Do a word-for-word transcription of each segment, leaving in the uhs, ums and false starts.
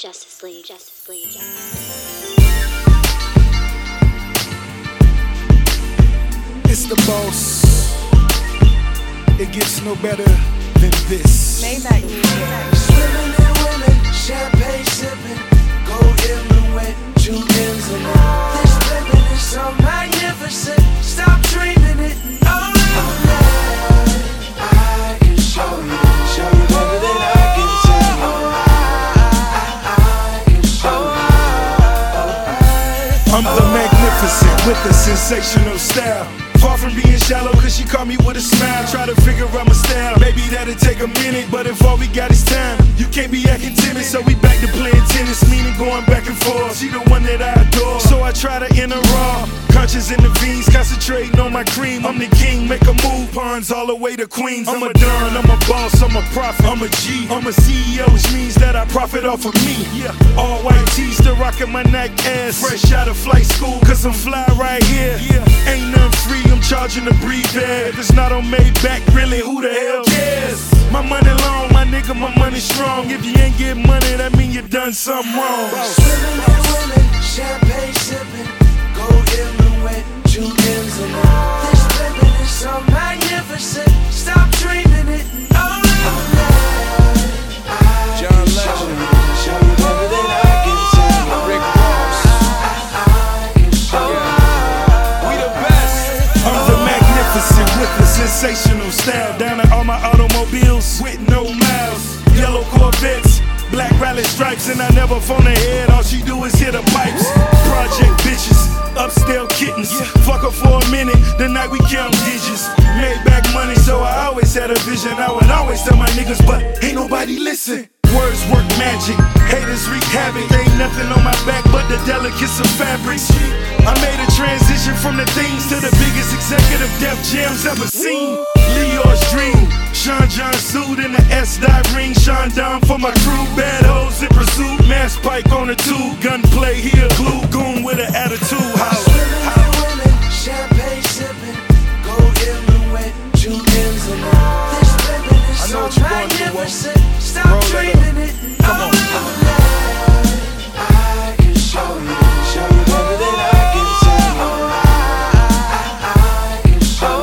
Justice League, Justice League, Justice League. It's the boss. It gets no better than this. Maybach music. Swimming in women, champagne sipping, gold everywhere, two ends and all. This living is so magnificent. Stop dreaming it. Oh, I can show you, show you better than I can tell you. I can show you. I'm the magnificent with the sensational style. Far from being shallow, cause she caught me with a smile. Try to figure out my style, maybe that'll take a minute. But if all we got is time, you can't be acting timid. So we back to playing tennis, meaning going back and forth. She the one that I adore, so I try to enter raw. Conscious in the veins, concentrating on my cream. I'm the king, make a move, pawns all the way to Queens. I'm a don, I'm a boss, I'm a prophet, I'm a G. I'm a C E O, which means that I profit off of me. Yeah, all white tees, still rocking my Nike ass. Fresh out of flight school, cause I'm fly right here. Yeah, ain't nothing free, I'm charging to breathe there. If it's not on Maybach, really, who the hell cares? My money long, my nigga, my money strong. If you ain't get money, that mean you done something wrong. Swimming in women, champagne sipping, gold everywhere, two ends and all. This living is so magnificent. Stop dreaming it. Oh, John Legend, show you better than I can tell you. Rick Ross, I can show you. we the best. I'm the magnificent with the sensational style. Down at all my automobiles with no miles. Yellow Corvettes, black rally stripes, and I never phone ahead. All she do is hit the pipes. Project bitches, upscale kittens. Fuck her for a minute, the night we count digits. Made back money, so I always had a vision. I would always tell my niggas, but ain't nobody listen. Words work magic, haters wreak havoc. Ain't nothing on my back but the delicates of fabric. I made a transition from the things to the biggest executive Def Jams ever seen. Leo's dream, Sean John suit in the S-Dot ring. Sean Don for my crew, bad hoes in pursuit. Mass pike on the tube, gunplay here, glue goon with an attitude. How? Swimming in women, champagne sipping, gold everywhere, two ends and all. This living is I know so what you're going through, Walt. magnificent. Stop Roll it up. dreaming it. Come on. I can show you, show you better than I can tell you. I can show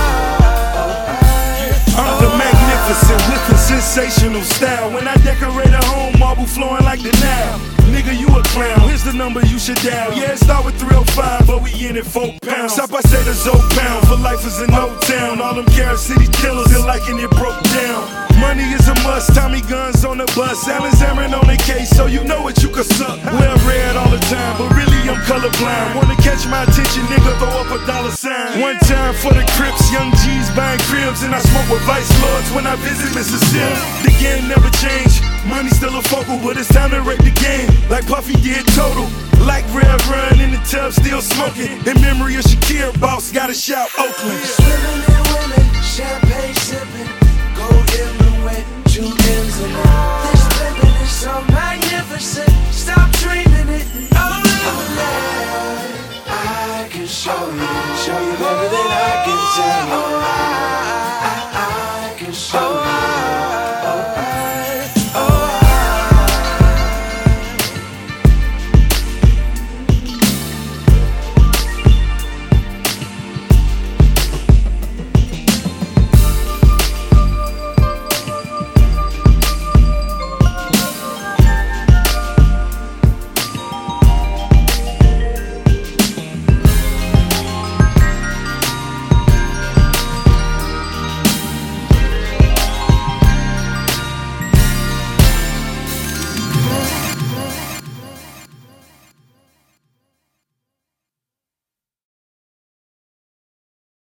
you. I'm the magnificent with the sensational style. When I decorate a home, marble flowing like the Nile. Nigga, you a clown, here's the number you should dial. Yeah, it start with three oh five, but we in it four pounds. Stop, I say the Zoe pound, for life is in O-Town. All them Carol City killers, still liking it broke down. Money is a must, Tommy guns on the bus. Alan's Aaron on the case, so you know what you can suck. Wear red all the time, but really I'm colorblind. Wanna catch my attention, nigga, throw up a dollar sign. One time for the Crips, young G's buying cribs. And I smoke with Vice Lords when I visit Mississippi. The game never changed, money still a focal, but it's time to rate the game like Puffy did Total. Like Red Run in the tub, still smoking. In memory of Shakir, boss, gotta shout Oakland. Swimming in women, champagne sipping, gold everywhere, two ends and all. This living is so magnificent.